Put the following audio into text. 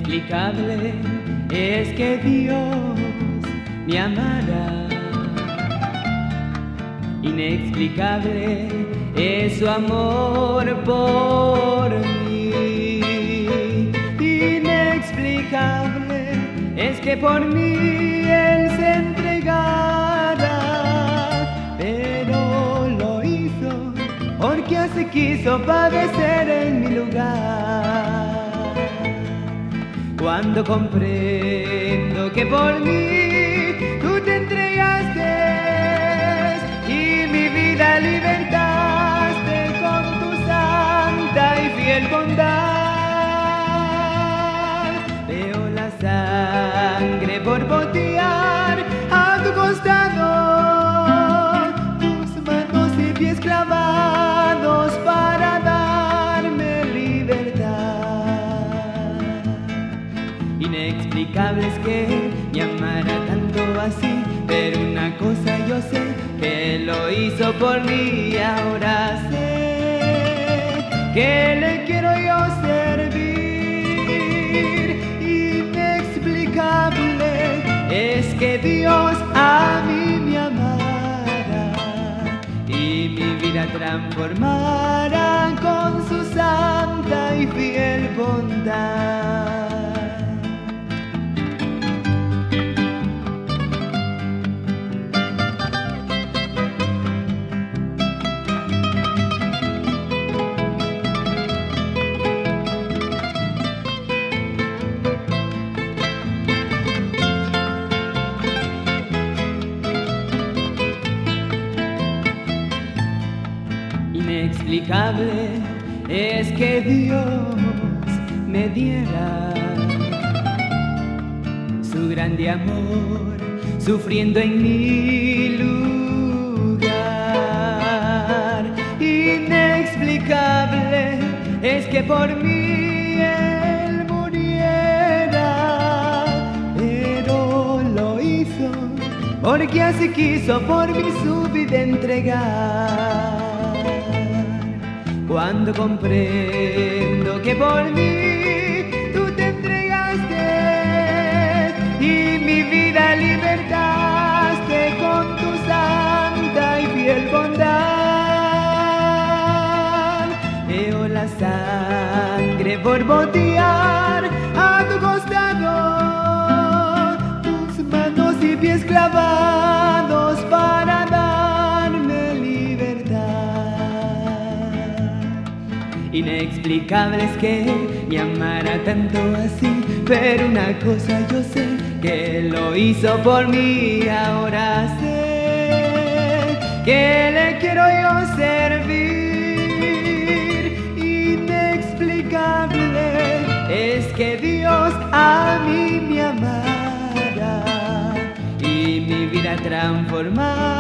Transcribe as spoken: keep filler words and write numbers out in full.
Inexplicable es que Dios me amara. Inexplicable es su amor por mí. Inexplicable es que por mí Él se entregara, pero lo hizo porque así quiso padecer en mi lugar. Cuando comprendo que por mí tú te entregaste y mi vida libertaste con tu santa y fiel bondad, veo la sangre borbotear a tu costado, tus manos y pies clavados para darme libertad. Inexplicable es que me amara tanto así, pero una cosa yo sé, que lo hizo por mí y ahora sé que le quiero yo servir. Inexplicable es que Dios a mí me amara y mi vida transformara con su santa y fiel bondad. Inexplicable es que Dios me diera su grande amor, sufriendo en mi lugar. Inexplicable es que por mí Él muriera, pero lo hizo porque así quiso por mí su vida entregar. Cuando comprendo que por mí tú te entregaste y mi vida libertaste con tu santa y fiel bondad, veo la sangre borbotear a tu costado, tus manos y pies clavados para darme libertad. Inexplicable es que me amara tanto así, pero una cosa yo sé, que lo hizo por mí y ahora sé que le quiero yo servir. Inexplicable es que Dios a mí me amara y mi vida transformara